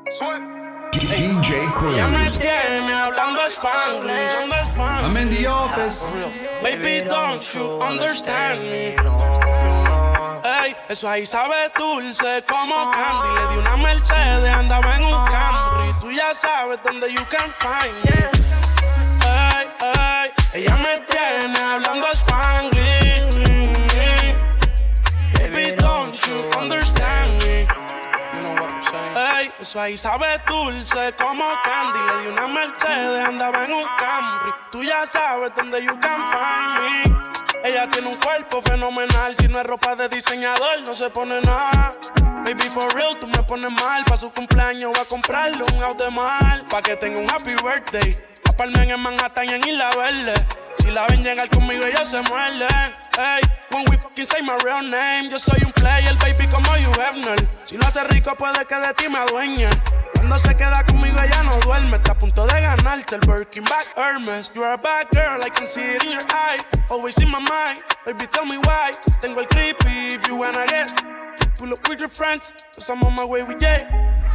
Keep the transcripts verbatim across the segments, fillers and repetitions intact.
D J Cruz. Ella me tiene hablando Spanglish. I'm in the office. Baby, don't you understand me? Ey, eso ahí sabe dulce como candy. Le di una Mercedes, andaba en un Camry. Tú ya sabes dónde you can find me. Ey, ey, ella me tiene hablando Spanglish. Baby, don't you understand me? You know what I'm saying? Ey, eso ahí sabe dulce como candy. Le di una Mercedes, andaba en un Camry. Tú ya sabes dónde you can find me. Ella tiene un cuerpo fenomenal. Si no es ropa de diseñador, no se pone nada. Baby, for real, tú me pones mal. Pa' su cumpleaños voy a comprarle un auto de mal. Pa' que tenga un happy birthday. Aparmen en Manhattan y en Isla Verde. Si la ven llegar conmigo, ella se muerde. Hey, when we fucking say my real name. Yo soy un player, baby, como Hugh Hefner. Si lo hace rico, puede que de ti me adueñe. Cuando se queda conmigo, ella no duerme. Está a punto de ganarse el Birkin Back Hermes. You are a bad girl, I can see it in your eye. Always in my mind, baby, tell me why. Tengo el creepy if you wanna get. Pull up with your friends, cause I'm on my way with Jay.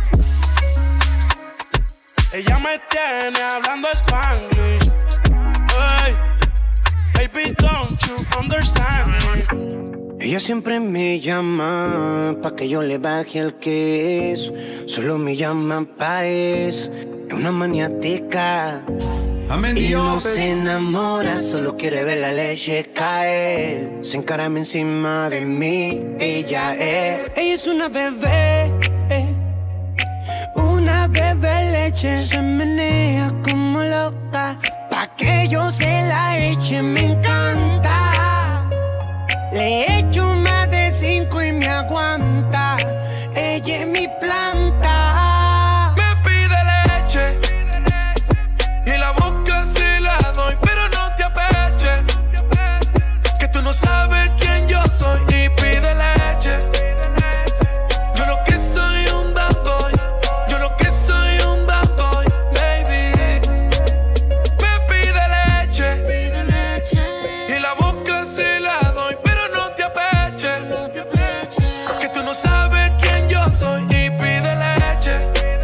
Ella me tiene hablando Spanglish. Hey, baby, don't you understand me? Ella siempre me llama pa' que yo le baje el queso. Solo me llama pa' eso. Es una maniática. Y no se enamora, solo quiere ver la leche caer. Se encarama encima de mí, ella es. Ella es una bebé, eh. Una bebé leche. Se menea como loca pa' que yo se la eche, me encanta. Le echo más de cinco y me aguanta. Ella es mi planta. Me pide leche y la boca se la doy, pero no te apeches, que tú no sabes quién yo soy. Y pide leche. Yo lo que soy un bad boy. Yo lo que soy un bad boy, baby. Me pide leche y la boca se la doy, que tú no sabes quién yo soy. Y pide leche.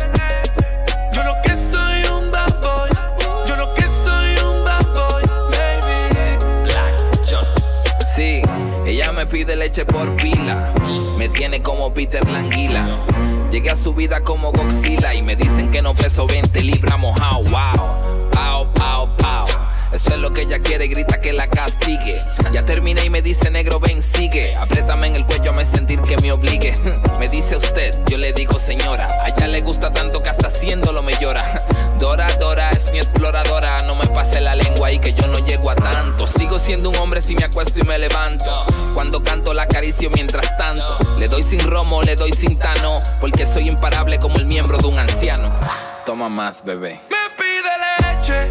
Yo lo que soy un bad boy. Yo lo que soy un bad boy, baby. Black Jones. Sí, ella me pide leche por pila. Me tiene como Peter Languila. Llegué a su vida como Godzilla y me dicen que no peso veinte libras mojado. Wow, pau, pau, pau. Eso es lo que ella quiere, grita que la castigue. Ya terminé y me dice negro ven sigue. Apriétame en el cuello, me sentir que me obligue. Me dice usted, yo le digo señora. A ella le gusta tanto que hasta haciéndolo me llora. Dora, Dora es mi exploradora. No me pase la lengua y que yo no llego a tanto. Sigo siendo un hombre si me acuesto y me levanto. Cuando canto la acaricio mientras tanto. Le doy sin romo, le doy sin tano, porque soy imparable como el miembro de un anciano. Toma más, bebé. Me pide leche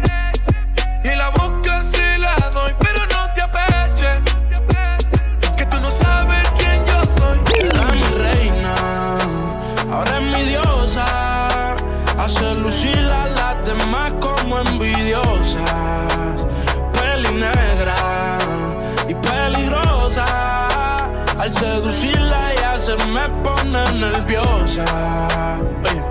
y la boca se la doy, pero no te apeches, que tú no sabes quién yo soy. Era mi reina, ahora es mi diosa. Hace lucir a las demás como envidiosas. Peli negra y peligrosa. Al seducirla ella se me pone nerviosa. Oye.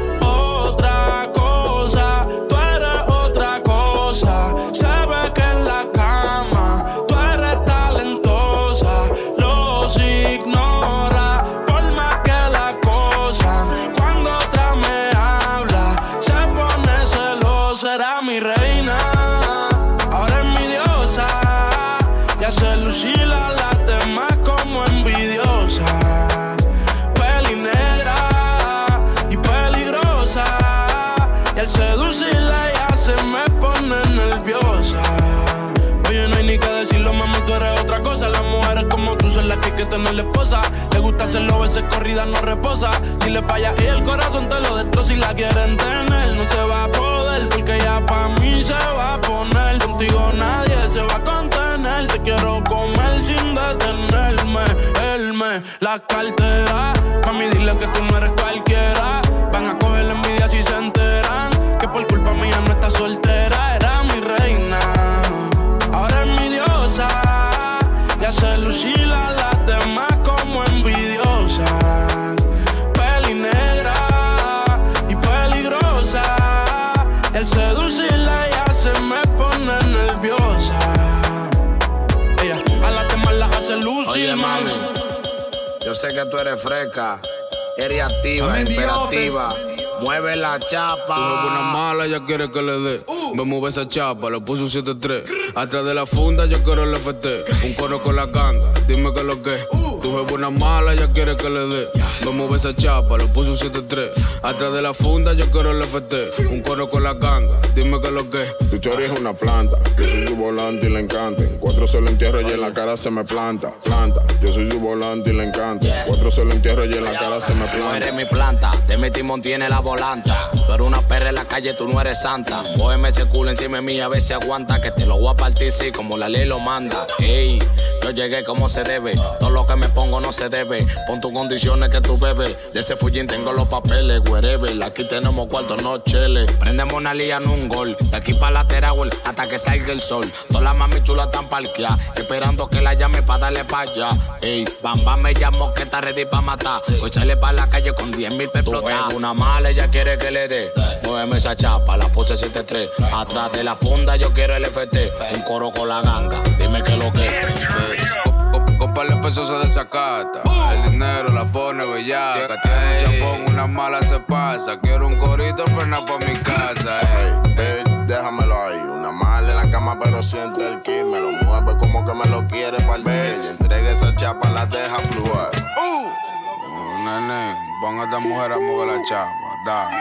Otra cosa, tú eres otra cosa. Se ve que en la cama tú eres talentosa. Los ignora por más que la acosan. Cuando otra me habla se pone celosa. Era mi reina, ahora es mi diosa. Y hace lucir a las demás como envidiosa. Peli negra y peligrosa. Y al seducirla ella se me pone nerviosa. Oye, no hay ni que decirlo, mami, tú eres otra cosa. Las mujeres como tú son las que hay que tener la esposa. Le gusta hacerlo, veces corrida no reposa. Si le falla y el corazón te lo destroza. Si la quieren tener, no se va a poder, porque ya pa' mí se va a poner. Contigo nadie se va a contener. Te quiero comer sin detenerme. Él me la cartera. Mami, dile que tú no eres cualquiera. Van a coger la envidia si se enteran que por culpa mía no está soltera. Era mi reina, ahora es mi diosa. Y hace lucir a las demás como envidiosas. Peli negra sé que tú eres fresca, eres activa, imperativa. Mueve la chapa. Tú ves una mala, ella quiere que le dé. Uh. Me mueve esa chapa, le puso un siete tres. Atrás de la funda yo quiero el F T. Un coro con la ganga, dime que lo que. Uh. Tú ves una mala, ella quiere que le dé. Me mueve esa chapa, le puso un siete tres. Atrás de la funda yo quiero el F T. Un coro con la ganga, dime que lo que. Tu chori es una planta, yo soy su volante y le encanta. En cuatro se lo entierro y en la cara se me planta. Planta, yo soy su volante y le encanta. En cuatro se lo entierro y en la cara se me planta. Tú eres mi planta, te metí tiene la volanta. Tú eres una perra en la calle, tú no eres santa. Cógeme ese culo encima de mí, a ver si aguanta. Que te lo voy a partir, sí, como la ley lo manda. Ey, yo llegué como se debe. Todo lo que me pongo no se debe. Pon tus condiciones que tú bebes. De ese fullín tengo los papeles, wherever. Aquí tenemos cuartos, no cheles. Prendemos una lía en un gol. De aquí para la Teragüel hasta que salga el sol. Todas las mami chulas están parqueadas, esperando que la llame para darle para allá. Ey, bam bam me llamó que está ready para matar. Hoy sale para la calle con diez mil pesos. Tú ves una mala, ella quiere que le dé. Muéveme esa chapa, la puse siete tres. Atrás de la funda yo quiero el F T. Un coro con la ganga, dime que lo que es. Con par de pesos se desacata. El dinero la pone bellaca. Tiene un chapón, una mala se pasa. Quiero un corito, frena pa' mi casa. Ey, ey, déjamelo ahí. Una mala en la cama, pero siento el kit. Me lo mueve como que me lo quiere pa'l beat. Y entrega esa chapa, la deja fluir. Uh. Nene, pon a esta mujer a mover la chapa. Dale.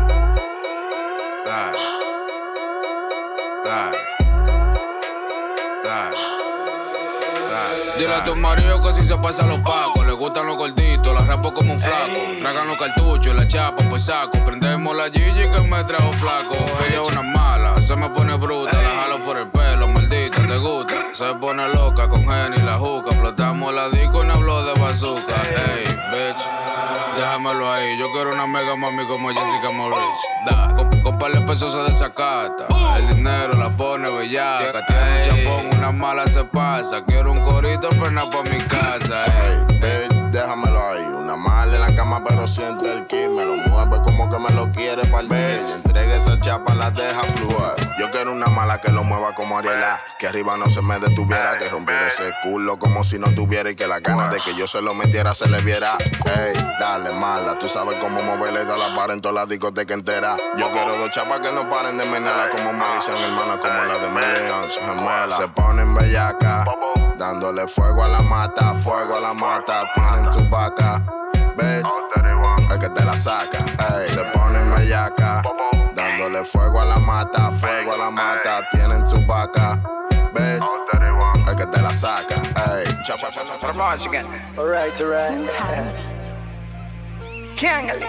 Dale. Dale. Dale. Dale. Dile a tu marido que si se pasa los pacos. Le gustan los gorditos, la rapo como un flaco. Tragan los cartuchos, la chapa pues saco. Prendemos la Gigi que me trajo flaco. Ella es una mala, se me pone bruta. La jalo por el pelo, maldita, te gusta. Se pone loca con Jenny y la juca. Explotamos la disco y no hablo de bazooka. Hey, bitch, déjamelo ahí. Yo quiero una mega mami como Jessica Morris. Da, con, con par de pesos se desacata. El dinero la pone bellaca. Tiene un chapón, una mala se pasa. Quiero un corito, frena pa' mi casa. Hey, bitch, déjamelo ahí. Una mala en la cama, pero siento el kit. Me lo mueve como que me lo quiere pa'l beat. Y entrega esa chapa, la deja fluir. Yo quiero una mala que lo mueva como Ariela. Que arriba no se me detuviera. Que rompiera ese culo como si no tuviera. Y que las ganas de que yo se lo metiera se le viera. Ey, dale mala, tú sabes cómo moverle de la para en toda la discoteca entera. Yo quiero dos chapas que no paren de menela. Como me dicen hermanas, como la de Millions, gemelas. Se ponen bellaca, dándole fuego a la mata, fuego a la mata. Tienen tu vaca, bitch, el que te la saca. Ey, se ponen bellaca, dándole fuego a la mata, fuego a la mata. Tienen tu vaca, bitch, el que te la saca. Ey, chapa, chapa, chapa. Alright, alright. Cángale.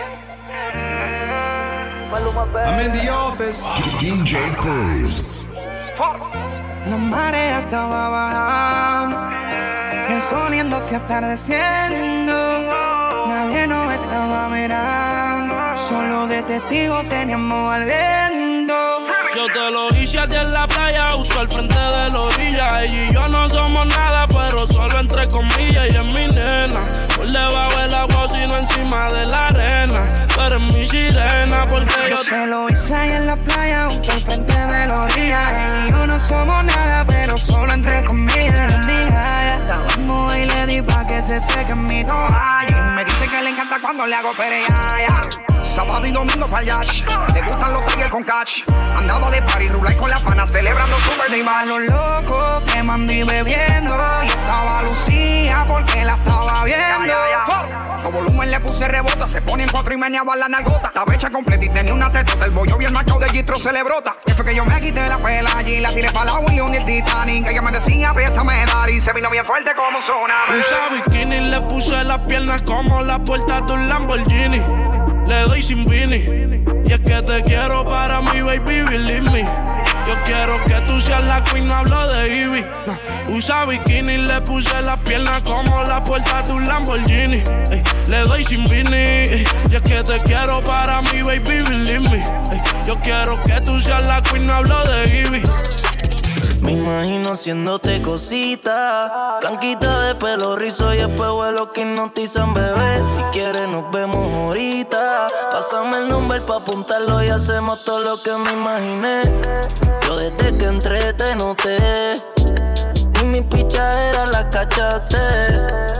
I'm in the office. D J Cruz. La marea estaba bajando, el sol yéndose atardeciendo. Nadie nos estaba mirando, solo de testigos teníamos al viento. Yo te lo hice a ti en la playa, justo al frente de la orilla. Ella y yo no somos nada, pero solo entre comillas. Ella es mi nena, por debajo del agua, sino encima de la arena. Tú eres mi sirena, porque yo, yo te lo hice ahí en la playa, justo al frente de la orilla. Ella y yo no somos nada, pero solo entre comillas. Un día estábamos y le di pa' que se seque mi toalla. Y me dice que le encanta cuando le hago pereaya. Sábado y domingo pa'l yacht, le gustan los tigres con catch. Andaba de party, rulay con las panas, celebrando su birthday bash. Los locos que mandé y bebiendo, y estaba Lucía porque la estaba viendo. Con volumen le puse rebota, se pone en cuatro y meneaba la nalgota. Estaba hecha completa y tenía una tetota, el bollo bien marcado de Gistro se le brota. Y fue que yo me quité la pela allí, la tiré pa' la William y el Titanic. Ella me decía, préstame dar y se vino bien fuerte como un tsunami. Usa bikini, le puse las piernas como la puerta de un Lamborghini. Le doy sin vini, y es que te quiero para mí, baby, believe me. Yo quiero que tú seas la queen, no hablo de Ivy. No. Usa bikini, le puse las piernas como la puerta de un Lamborghini. Ey, le doy sin vini, ey, y es que te quiero para mí, baby, believe me. Ey, yo quiero que tú seas la queen, no hablo de Ivy. Me imagino haciéndote cositas, blanquita de pelo rizo y espejuelos que hipnotizan, bebé. Si quieres nos vemos ahorita. Pásame el número pa' apuntarlo y hacemos todo lo que me imaginé. Yo desde que entré te noté y mi pichadera la cachaste. No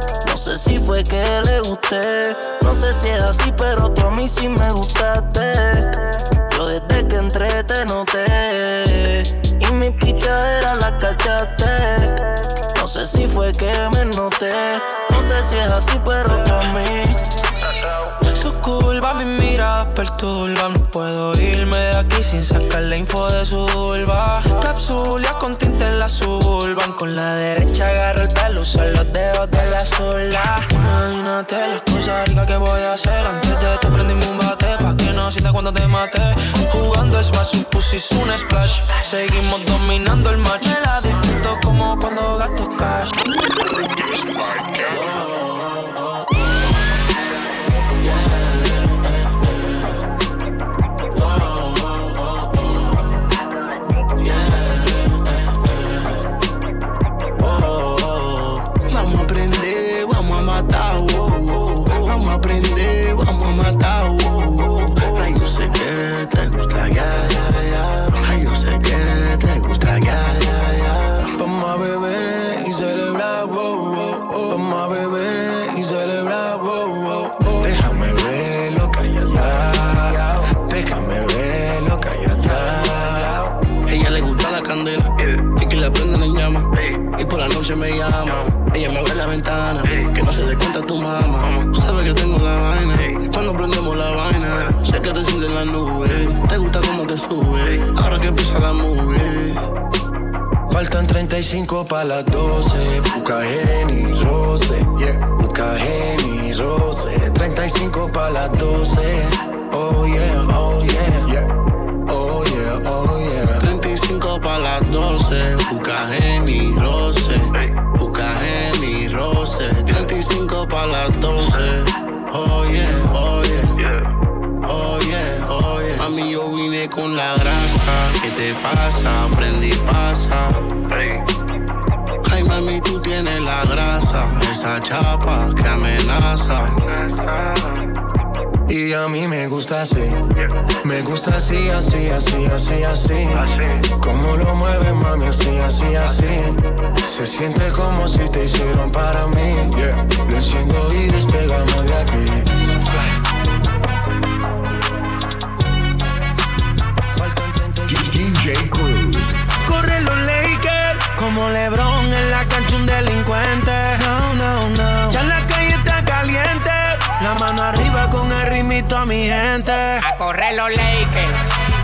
sé si fue que le gusté. No sé si es así, pero tú a mí sí me gustaste. Yo desde que entré te noté y mi pichadera la cachaste. No sé si fue que me noté. No sé si es así, pero tú a mí. Su curva, mi mirada perturba. No puedo irme de aquí sin sacar la info de su vulva. Capsulia con tinte en la suburban. Con la derecha agarro el pelo, uso los dedos de la sola. Imagínate las cosas ricas que voy a hacer. Antes de esto prendimos un bate pa' que no sienta cuando te mate. Jugando es más, su pussy es un splash. Seguimos dominando el match. Me la disfruto como cuando gasto cash. Se me llama, ella me abre la ventana, que no se dé cuenta tu mamá. Sabe que tengo la vaina, y cuando prendemos la vaina, sé que te sientes en la nube. Te gusta cómo te sube, ahora que empieza la movie. Faltan treinta y cinco pa' las doce, Puka Henny Rose, yeah. Puka Henny Rose, treinta y cinco pa' las doce, oh yeah, oh yeah, yeah. Oh yeah, oh yeah. treinta y cinco pa' las doce, Puka Henny Rose, Puka Henny Rose, treinta y cinco pa' las doce, oh yeah, oh yeah, oh yeah, oh yeah. Mami, yo vine con la grasa, ¿qué te pasa? Prendí y pasa. Ay, mami, tú tienes la grasa, esa chapa que amenaza. Y a mí me gusta así, me gusta así, así, así, así, así. Como lo mueves, mami, así, así, así. Se siente como si te hicieron para mí, yeah. Lo enciendo y despegamos de aquí. D J Cruz. Corre los Lakers como LeBron en la cancha, un delincuente. No, no, no. Ya la calle está caliente. La mano arriba con el ritmito a mi gente. A correr los Lakers.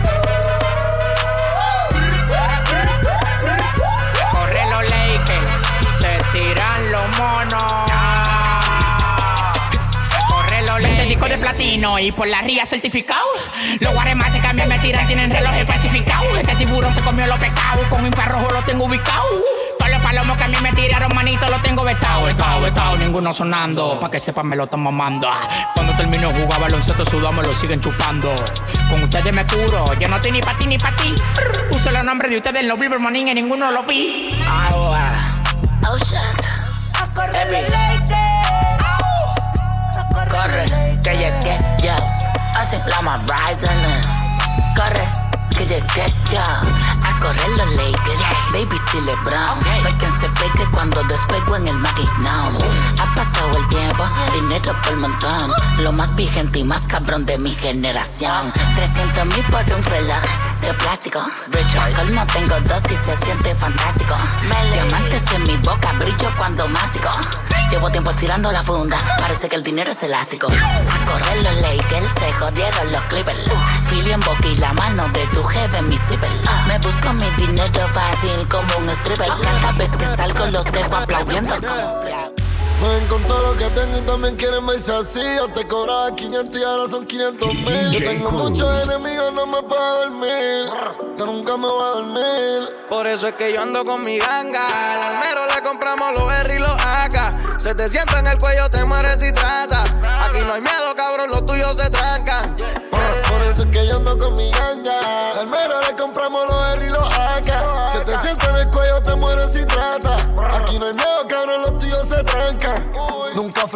A correr los Lakers. Se tiran los monos. Se corre los Lakers. Este disco de platino y por la ría certificado. Los guaremates que a mí me tiran tienen relojes falsificados. Este tiburón se comió los pecados. Con infrarrojo lo tengo ubicado. Todos los palomos que a mí me tiraron, manito, los tengo vetado, vetado, vetado. Ninguno sonando, pa' que sepan me lo están mamando. Cuando termino de jugar baloncesto sudado me lo siguen chupando. Con ustedes me curo, yo no estoy ni pa' ti ni pa' ti. Uso los nombres de ustedes en los Billboard Morning y ninguno lo vi. Oh, oh shit. A correr los Lakers. Corre, que llegué yo. Hacen la más rising. Corre, que llegué yo. A correr los Lakers, baby si LeBron. No hay quien se pegue cuando despego en el maquinón. Ha pasado el tiempo, dinero por montón. Lo más vigente y más cabrón de mi generación. trescientos mil por un reloj de plástico. A colmo tengo dos y se siente fantástico. Diamantes en mi boca, brillo cuando mastico. Llevo tiempo estirando la funda, parece que el dinero es elástico. A correr los Lakers, se jodieron los Clippers. Filio en boca y la mano de tu jefe en mi zipper. Me busco mi dinero fácil como un stripper. Cada vez que salgo los dejo aplaudiendo como... Me ven con todo lo que tengo y también quieren verse así. Yo te cobraba quinientos y ahora son quinientos mil. Yo tengo muchos enemigos, no me puedo dormir. Que nunca me voy a dormir. Por eso es que yo ando con mi ganga. Al almero le compramos los R y los A K. Se te sienta en el cuello, te mueres y traza. Aquí no hay miedo, cabrón, los tuyos se trancan. Por eso es que yo ando con mi ganga. Al almero le compramos los R y los A K. Se te sienta en el cuello, te mueres y trata. Aquí no hay miedo, cabrón, los tuyos se trancan. Nunca flow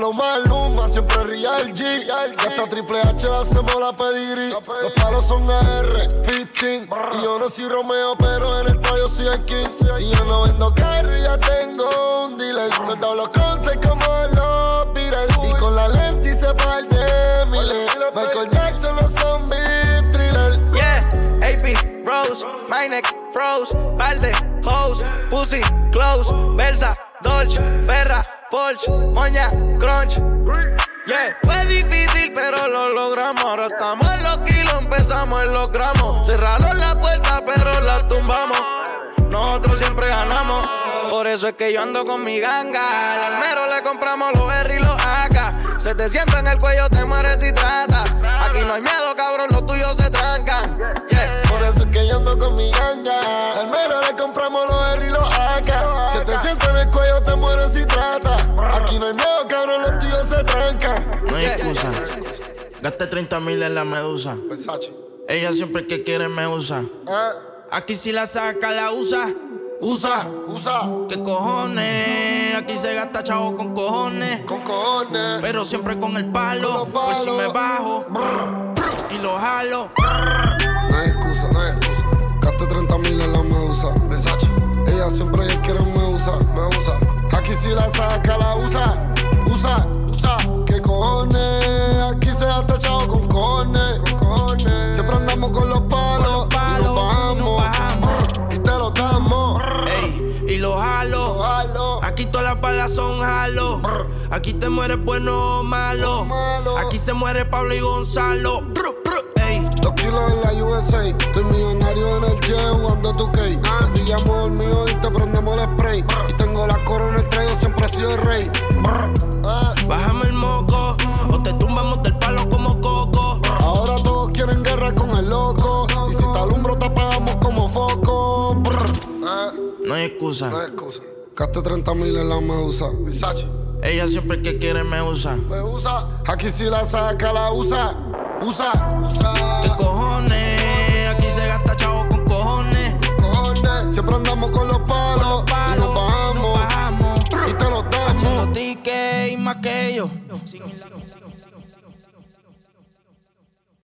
flow Maluma, siempre Real G. Y hasta Triple H le hacemos la pedigrí. Los palos son A R, quince. Y yo no soy Romeo, pero en el tallo soy el King. Y yo no vendo carro, ya tengo un dealer. Soldado los concepts como los Beatles. Y con la lente hice par de miles. Michael Jackson, los zombies, thriller. Yeah, A P, Rose, my neck, froze. Par de hoes, pussy, close. Versa, Dolce, Ferra, Porsche, Moña, Crunch. Yeah, fue difícil pero lo logramos. Ahora estamos en los kilos, empezamos en los gramos. Cerraron la puerta pero la tumbamos. Nosotros siempre ganamos. Por eso es que yo ando con mi ganga. Al almero le compramos los R y los A K. setecientos en el cuello, te mueres si trata. Aquí no hay miedo, cabrón, los tuyos se trancan. Yeah. Por eso es que yo ando con mi ganga. Al almero le compramos los R y los A K. setecientos en el cuello, te mueres si trata. Aquí no hay miedo, cabrón, los tuyos se trancan. No hay excusa. Gasté treinta mil en la medusa. Versace. Ella siempre que quiere me usa. ¿Eh? Aquí si la saca, la usa. Usa, usa. ¿Qué cojones? Aquí se gasta chavo con cojones. Con cojones. Pero siempre con el palo. Por si me bajo brr, brr, y lo jalo. No hay excusa, no hay excusa. Gasté treinta mil en la medusa. Versace. Ella siempre quiere me usa, me usa. Aquí si la saca, la usa. Usa, usa. ¿Qué cojones? Aquí se gasta chavo con cojones. Con cojones. Siempre andamos con los palos. Con los palos y nos bajamos. Y, nos bajamos. Y te lo damos. Ey, y lo jalo. Lo jalo. Aquí todas las balas son jalo. Brr. Aquí te mueres bueno o malo. malo. Aquí se muere Pablo y Gonzalo. Brr, brr, ey. Dos kilos en la U S A. Estoy millonario en el jet jugando tu K. Ah. Te pillamos el mío y te prendemos el spray. Brr. Y tengo la corona en el trayo, siempre he sido el rey. Ah. Bájame el moco o te tumbamos del palo como coco. Brr. Ahora todos quieren guerra con el loco. Y si te alumbro te apagamos como foco. Ah. No hay excusa. No hay excusa. Gasté treinta mil en la medusa. Versace. Ella siempre que quiere me usa. Me usa. Aquí si la saca, la usa. Usa, usa. ¿Qué cojones? Aquí se gasta chavo con cojones. Con cojones. Siempre andamos con los palos. Con los palos y nos bajamos. Y, nos bajamos. Y te los damos. Haciendo tickets y más que ellos.